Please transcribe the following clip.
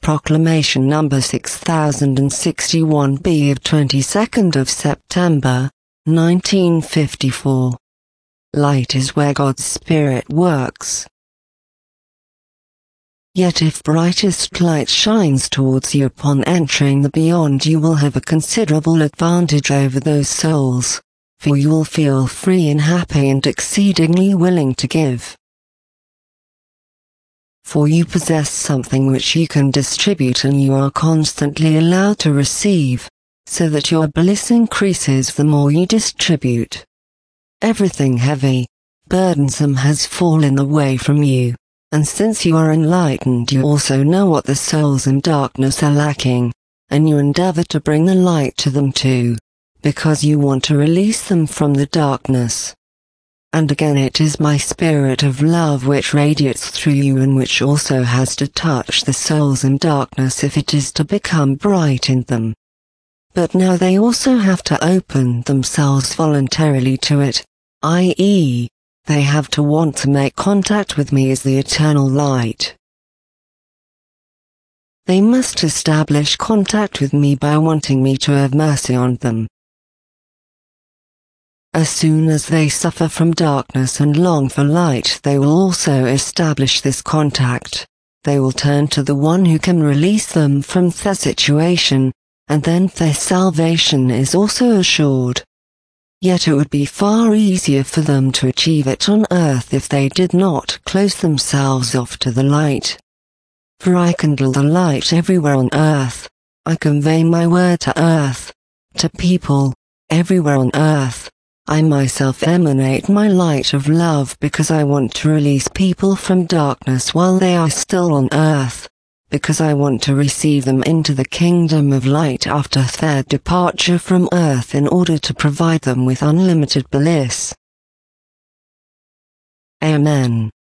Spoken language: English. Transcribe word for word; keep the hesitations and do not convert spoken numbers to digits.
Proclamation number six thousand sixty-one B of twenty-second of September, nineteen fifty-four. Light is where God's Spirit works. Yet if brightest light shines towards you upon entering the beyond, you will have a considerable advantage over those souls, for you will feel free and happy and exceedingly willing to give. For you possess something which you can distribute, and you are constantly allowed to receive, so that your bliss increases the more you distribute. Everything heavy, burdensome has fallen away from you, and since you are enlightened, you also know what the souls in darkness are lacking, and you endeavor to bring the light to them too, because you want to release them from the darkness. And again, it is my spirit of love which radiates through you, and which also has to touch the souls in darkness if it is to become bright in them. But now they also have to open themselves voluntarily to it, that is, they have to want to make contact with me as the eternal light. They must establish contact with me by wanting me to have mercy on them. As soon as they suffer from darkness and long for light, they will also establish this contact. They will turn to the one who can release them from their situation, and then their salvation is also assured. Yet it would be far easier for them to achieve it on earth if they did not close themselves off to the light. For I kindle the light everywhere on earth. I convey my word to earth, to people, everywhere on earth. I myself emanate my light of love because I want to release people from darkness while they are still on earth, because I want to receive them into the kingdom of light after their departure from earth in order to provide them with unlimited bliss. Amen.